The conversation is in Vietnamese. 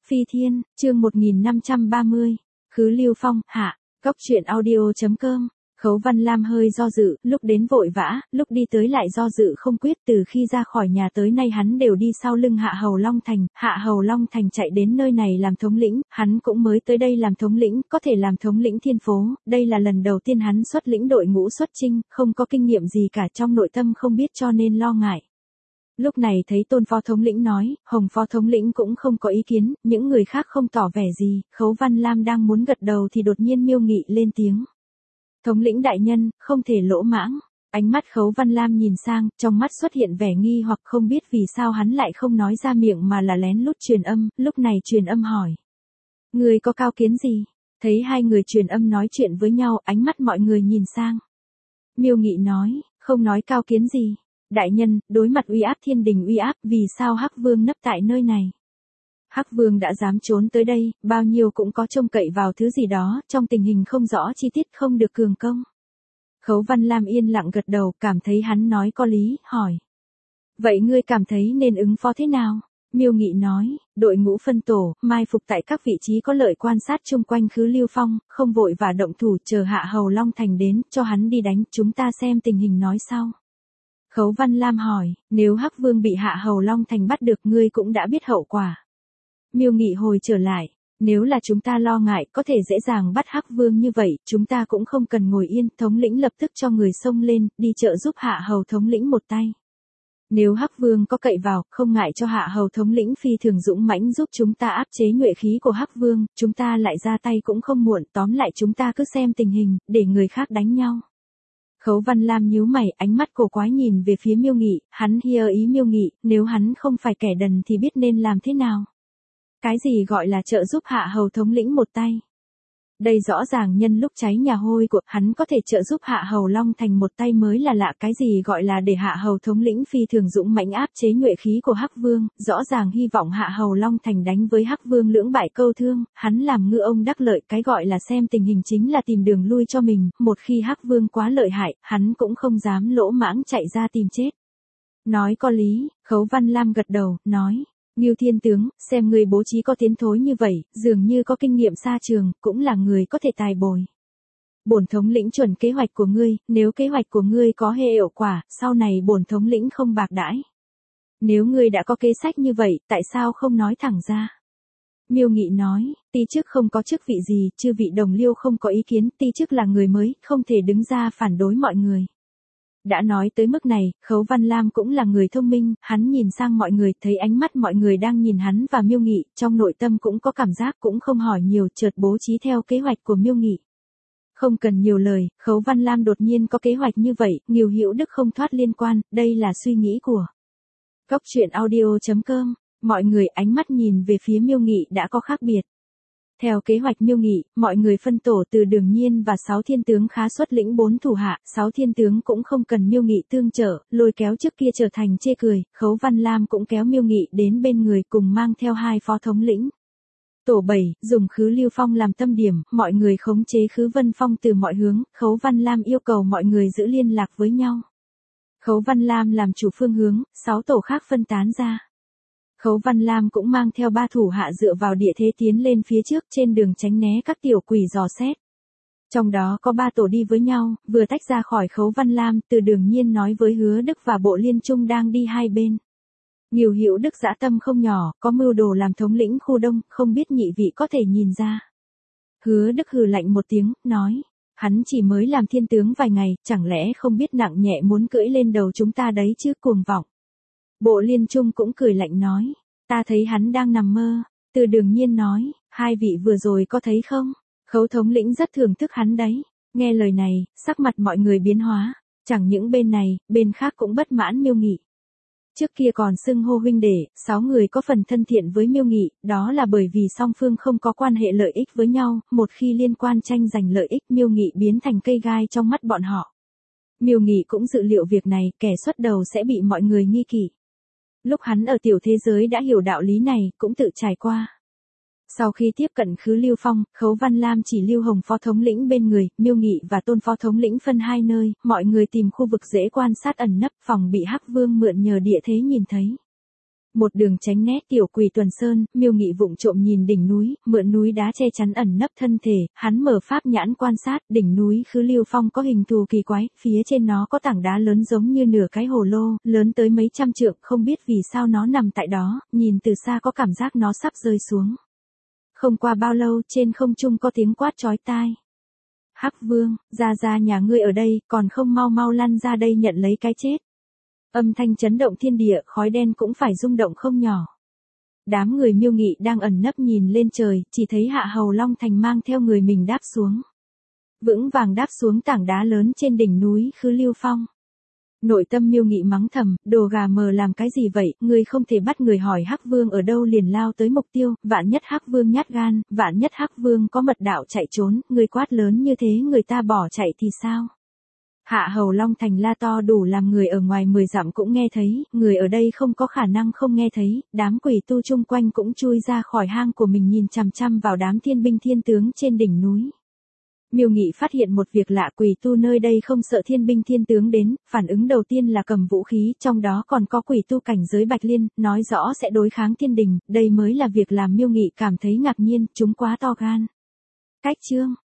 Phi Thiên, chương 1530. Khứ Lưu Phong, hạ. Góc truyện audio.com. Khấu Văn Lam hơi do dự, lúc đến vội vã, lúc đi tới lại do dự không quyết. Từ khi ra khỏi nhà tới nay hắn đều đi sau lưng Hạ Hầu Long Thành. Hạ Hầu Long Thành chạy đến nơi này làm thống lĩnh, hắn cũng mới tới đây làm thống lĩnh, có thể làm thống lĩnh thiên phố. Đây là lần đầu tiên hắn xuất lĩnh đội ngũ xuất chinh, không có kinh nghiệm gì cả, trong nội tâm không biết cho nên lo ngại. Lúc này thấy Tôn phó thống lĩnh nói, Hồng phó thống lĩnh cũng không có ý kiến, những người khác không tỏ vẻ gì. Khấu Văn Lam đang muốn gật đầu thì đột nhiên Miêu Nghị lên tiếng. Thống lĩnh đại nhân, không thể lỗ mãng. Ánh mắt Khấu Văn Lam nhìn sang, trong mắt xuất hiện vẻ nghi hoặc không biết vì sao hắn lại không nói ra miệng mà là lén lút truyền âm. Lúc này truyền âm hỏi. Người có cao kiến gì? Thấy hai người truyền âm nói chuyện với nhau, ánh mắt mọi người nhìn sang. Miêu Nghị nói, không nói cao kiến gì. Đại nhân, đối mặt uy áp thiên đình uy áp, vì sao Hắc Vương nấp tại nơi này? Hắc Vương đã dám trốn tới đây, bao nhiêu cũng có trông cậy vào thứ gì đó, trong tình hình không rõ chi tiết không được cường công. Khấu Văn Lam yên lặng gật đầu, cảm thấy hắn nói có lý, hỏi. Vậy ngươi cảm thấy nên ứng phó thế nào? Miêu Nghị nói, đội ngũ phân tổ, mai phục tại các vị trí có lợi quan sát chung quanh Khứ Lưu Phong, không vội và động thủ, chờ Hạ Hầu Long Thành đến, cho hắn đi đánh, chúng ta xem tình hình nói sau. Khấu Văn Lam hỏi, nếu Hắc Vương bị Hạ Hầu Long Thành bắt được ngươi cũng đã biết hậu quả. Miêu Nghị hồi trở lại, nếu là chúng ta lo ngại có thể dễ dàng bắt Hắc Vương như vậy, chúng ta cũng không cần ngồi yên, thống lĩnh lập tức cho người xông lên, đi trợ giúp Hạ Hầu thống lĩnh một tay. Nếu Hắc Vương có cậy vào, không ngại cho Hạ Hầu thống lĩnh phi thường dũng mãnh giúp chúng ta áp chế nhuệ khí của Hắc Vương, chúng ta lại ra tay cũng không muộn, tóm lại chúng ta cứ xem tình hình, để người khác đánh nhau. Khấu Văn Lam nhíu mày, ánh mắt cổ quái nhìn về phía Miêu Nghị, hắn hiểu ý Miêu Nghị, nếu hắn không phải kẻ đần thì biết nên làm thế nào. Cái gì gọi là trợ giúp Hạ Hầu thống lĩnh một tay? Đây rõ ràng nhân lúc cháy nhà hôi của hắn có thể trợ giúp Hạ Hầu Long Thành một tay mới là lạ. Cái gì gọi là để Hạ Hầu thống lĩnh phi thường dũng mãnh áp chế nhuệ khí của Hắc Vương, rõ ràng hy vọng Hạ Hầu Long Thành đánh với Hắc Vương lưỡng bại câu thương, hắn làm ngư ông đắc lợi. Cái gọi là xem tình hình chính là tìm đường lui cho mình, một khi Hắc Vương quá lợi hại, hắn cũng không dám lỗ mãng chạy ra tìm chết. Nói có lý, Khấu Văn Lam gật đầu, nói. Ngưu Thiên Tướng, xem người bố trí có tiến thối như vậy, dường như có kinh nghiệm xa trường, cũng là người có thể tài bồi. Bổn thống lĩnh chuẩn kế hoạch của ngươi, nếu kế hoạch của ngươi có hệ hiệu quả, sau này bổn thống lĩnh không bạc đãi. Nếu ngươi đã có kế sách như vậy, tại sao không nói thẳng ra? Miêu Nghị nói, ti chức không có chức vị gì, chư vị đồng liêu không có ý kiến, ti chức là người mới, không thể đứng ra phản đối mọi người. Đã nói tới mức này, Khấu Văn Lam cũng là người thông minh, hắn nhìn sang mọi người, thấy ánh mắt mọi người đang nhìn hắn và Miêu Nghị, trong nội tâm cũng có cảm giác, cũng không hỏi nhiều, chợt bố trí theo kế hoạch của Miêu Nghị. Không cần nhiều lời, Khấu Văn Lam đột nhiên có kế hoạch như vậy, Ngưu Hữu Đức không thoát liên quan, đây là suy nghĩ của Góc truyện audio.com. Mọi người ánh mắt nhìn về phía Miêu Nghị đã có khác biệt. Theo kế hoạch Miêu Nghị, mọi người phân tổ từ Đường Nhiên và 6 thiên tướng khá xuất lĩnh 4 thủ hạ, 6 thiên tướng cũng không cần Miêu Nghị tương trợ, lôi kéo trước kia trở thành chê cười, Khấu Văn Lam cũng kéo Miêu Nghị đến bên người cùng mang theo 2 phó thống lĩnh. Tổ 7, dùng Khứ Lưu Phong làm tâm điểm, mọi người khống chế Khứ Vân Phong từ mọi hướng, Khấu Văn Lam yêu cầu mọi người giữ liên lạc với nhau. Khấu Văn Lam làm chủ phương hướng, 6 tổ khác phân tán ra. Khấu Văn Lam cũng mang theo 3 thủ hạ dựa vào địa thế tiến lên phía trước trên đường tránh né các tiểu quỷ dò xét. Trong đó có 3 tổ đi với nhau, vừa tách ra khỏi Khấu Văn Lam, từ Đường Nhiên nói với Hứa Đức và Bộ Liên Trung đang đi hai bên. Ngưu Hữu Đức dã tâm không nhỏ, có mưu đồ làm thống lĩnh khu đông, không biết nhị vị có thể nhìn ra. Hứa Đức hừ lạnh một tiếng, nói, hắn chỉ mới làm thiên tướng vài ngày, chẳng lẽ không biết nặng nhẹ muốn cưỡi lên đầu chúng ta đấy chứ, cuồng vọng. Bộ Liên Trung cũng cười lạnh nói, ta thấy hắn đang nằm mơ. Từ Đường Nhiên nói, hai vị vừa rồi có thấy không? Khấu thống lĩnh rất thưởng thức hắn đấy. Nghe lời này, sắc mặt mọi người biến hóa, chẳng những bên này, bên khác cũng bất mãn Miêu Nghị. Trước kia còn xưng hô huynh đệ, 6 người có phần thân thiện với Miêu Nghị, đó là bởi vì song phương không có quan hệ lợi ích với nhau, một khi liên quan tranh giành lợi ích, Miêu Nghị biến thành cây gai trong mắt bọn họ. Miêu Nghị cũng dự liệu việc này, kẻ xuất đầu sẽ bị mọi người nghi kỵ. Lúc hắn ở tiểu thế giới đã hiểu đạo lý này, cũng tự trải qua. Sau khi tiếp cận Khứ Lưu Phong, Khấu Văn Lam chỉ lưu Hồng phó thống lĩnh bên người, Miêu Nghị và Tôn phó thống lĩnh phân hai nơi, mọi người tìm khu vực dễ quan sát ẩn nấp, phòng bị Hắc Vương mượn nhờ địa thế nhìn thấy. Một đường tránh né tiểu quỷ tuần sơn, Miêu Nghị vụng trộm nhìn đỉnh núi, mượn núi đá che chắn ẩn nấp thân thể, hắn mở pháp nhãn quan sát, đỉnh núi Khứ Lưu Phong có hình thù kỳ quái, phía trên nó có tảng đá lớn giống như nửa cái hồ lô, lớn tới mấy trăm trượng, không biết vì sao nó nằm tại đó, nhìn từ xa có cảm giác nó sắp rơi xuống. Không qua bao lâu, trên không trung có tiếng quát chói tai. Hắc Vương, ra nhà ngươi ở đây, còn không mau mau lăn ra đây nhận lấy cái chết. Âm thanh chấn động thiên địa, khói đen cũng phải rung động không nhỏ. Đám người Miêu Nghị đang ẩn nấp nhìn lên trời, chỉ thấy Hạ Hầu Long Thành mang theo người mình đáp xuống. Vững vàng đáp xuống tảng đá lớn trên đỉnh núi Khứ Lưu Phong. Nội tâm Miêu Nghị mắng thầm, đồ gà mờ làm cái gì vậy, ngươi không thể bắt người hỏi Hắc Vương ở đâu liền lao tới mục tiêu, vạn nhất Hắc Vương nhát gan, vạn nhất Hắc Vương có mật đạo chạy trốn, ngươi quát lớn như thế người ta bỏ chạy thì sao? Hạ Hầu Long Thành la to đủ làm người ở ngoài 10 dặm cũng nghe thấy, người ở đây không có khả năng không nghe thấy, đám quỷ tu chung quanh cũng chui ra khỏi hang của mình nhìn chằm chằm vào đám thiên binh thiên tướng trên đỉnh núi. Miêu Nghị phát hiện một việc lạ, quỷ tu nơi đây không sợ thiên binh thiên tướng đến, phản ứng đầu tiên là cầm vũ khí, trong đó còn có quỷ tu cảnh giới Bạch Liên, nói rõ sẽ đối kháng thiên đình, đây mới là việc làm Miêu Nghị cảm thấy ngạc nhiên, chúng quá to gan. Cách chương